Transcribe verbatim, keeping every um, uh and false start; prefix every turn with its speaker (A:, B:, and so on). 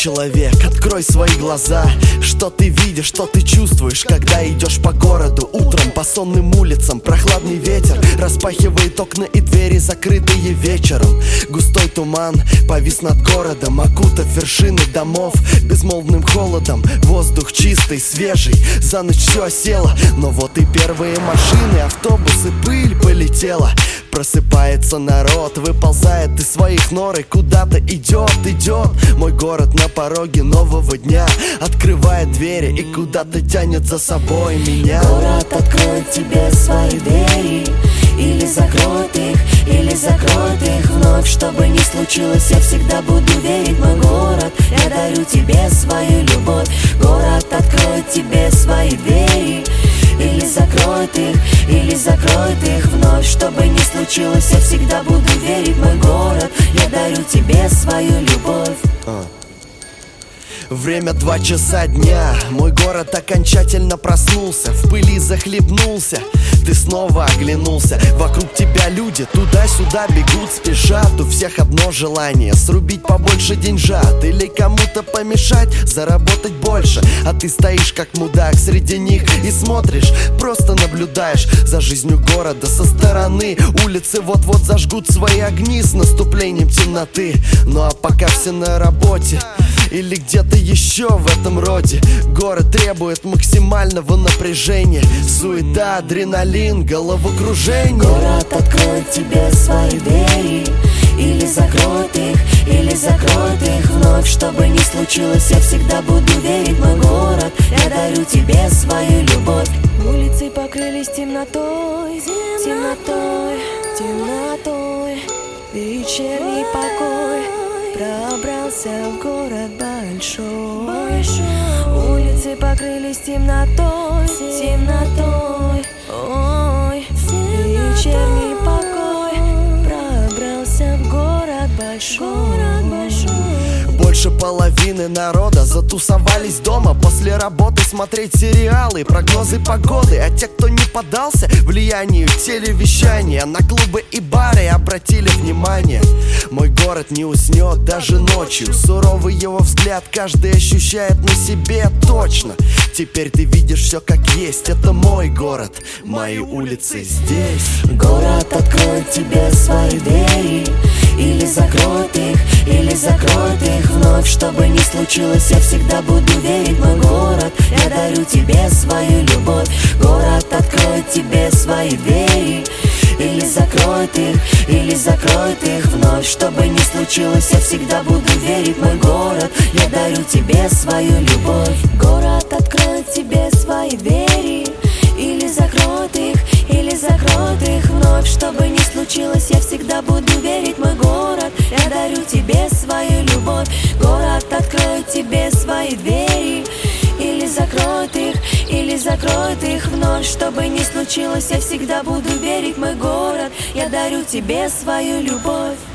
A: человек, открой свои глаза. Что ты видишь, что ты чувствуешь, когда идешь по городу утром по сонным улицам? Прохладный ветер распахивает окна и двери, закрытые вечером. Густой туман повис над городом, окутав вершины домов безмолвным холодом. Воздух чистый, свежий, за ночь все осело. Но вот и первые машины, автобусы, пыль полетела. Просыпается народ, выползает из своих нор и куда-то идет, идет. Мой город на пороге нового дня открывает двери и куда-то тянет за собой меня.
B: Город откроет тебе свои двери, или закроет их, или закроет их вновь. Что бы ни случилось, я всегда буду верить. Мой город, я дарю тебе свою любовь. Город откроет тебе свои двери, или закроет их, или закроет их вновь. Что бы ни случилось, я всегда буду верить. Мой город, я дарю тебе свою любовь.
A: Время два часа дня, мой город окончательно проснулся, в пыли захлебнулся. Ты снова оглянулся, вокруг тебя люди туда-сюда бегут, спешат. У всех одно желание — срубить побольше деньжат, или кому-то помешать, заработать больше. А ты стоишь как мудак среди них и смотришь, просто наблюдаешь за жизнью города со стороны. Улицы вот-вот зажгут свои огни с наступлением темноты. Ну а пока все на работе или где-то еще в этом роде, город требует максимального напряжения. Суета, адреналин, головокружение.
B: Город откроет тебе свои двери, или закроет их, или закроет их вновь. Что бы ни случилось, я всегда буду верить. Мой город, я дарю тебе свою любовь. Улицы покрылись темнотой, темнотой, темнотой. Вечерний покой пробрался в город большой, большой. Улицы покрылись темнотой, темнотой. Ой, вечерний покой пробрался в город большой, город большой.
A: Больше половины народа затусовались дома после работы смотреть сериалы, прогнозы погоды. А те, кто не поддался влиянию телевещания, на клубы и бары обратили внимание. Мой город не уснет даже ночью, суровый его взгляд каждый ощущает на себе точно. Теперь ты видишь все как есть, это мой город, мои улицы здесь.
B: Город откроет тебе свои двери, или закроет их, или закроет их вновь. Что бы ни случилось, я всегда буду верить. Мой город, я дарю тебе свою любовь. Город откроет тебе свои двери, или закроет их, или закроет их вновь. Что бы ни случилось, я всегда буду верить. Мой город, я дарю тебе свою любовь. Город откроет тебе свои двери, или закроет их, или закроет их вновь. Что бы ни случилось, я всегда буду верить. Мой город, я дарю тебе свою любовь. Город откроет тебе свои двери, или закроет их, или закроет их вновь. Что бы ни случилось, я всегда буду верить. Мой город, я дарю тебе свою любовь.